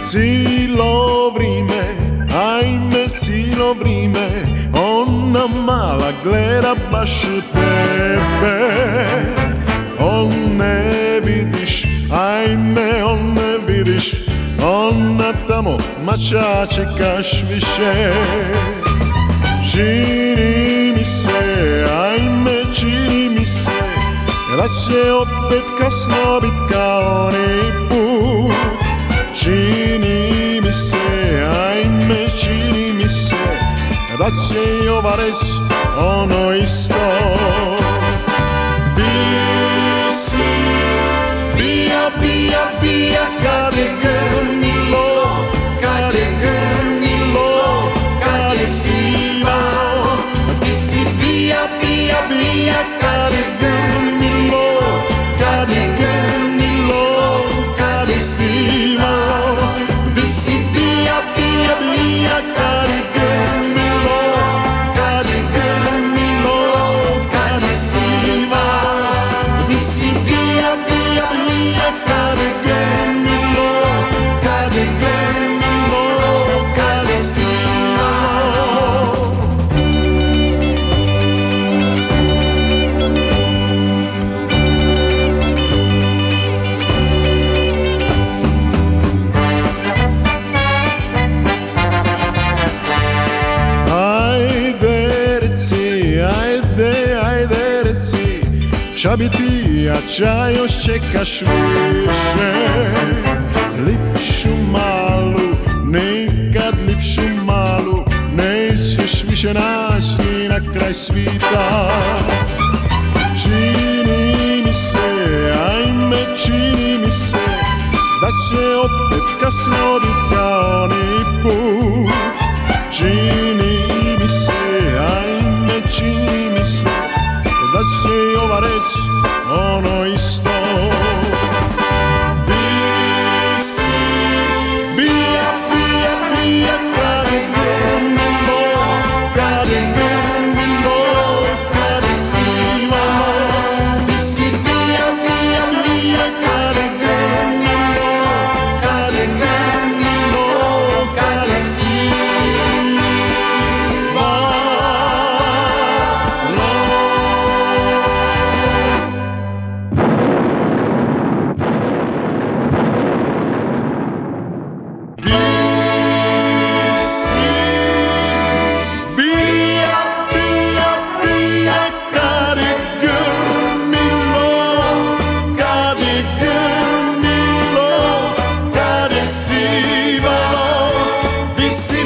Cijelo vrime, ajme cijelo vrime, ona mala gleda baš u tebe. On ne vidiš, ajme on ne vidiš, ona tamo mača čekaš više. Čini mi se, ajme čini mi se, da će opet kasno bit kao onaj put. Čini mi se, ajme čini mi se, da će i ova reć ono isto. Bi si, bija, bija, bija, kad je grmilo, kad je grmilo, kad je sivalo. Ti si bija, bija, bija, kad je grmilo, kad je grmilo, kad je sivalo. Ti si bija, bija, bija, kad je grmilo, kad je grmilo, kad je sivalo. Ti si bija, bija, bija, kad je grmilo, kad je grmilo, kad je sivalo. Ča bi ti, a ča još čekaš više? Lipšu malu, nekad lipšu malu, nećeš više naći na kraj svita. Čini mi se, ajme čini mi se, da će opet kasno bit kao onaj put. Čini mi se, ajme čini mi se, da će i ova reć ono isto. Bi si, bija, bija, bija, kad je grmilo, kad je grmilo, kad je sivalo. Ti si bija, bija, bija, kad je grmilo, kad je grmilo, kad je sivalo. Sivalo, di si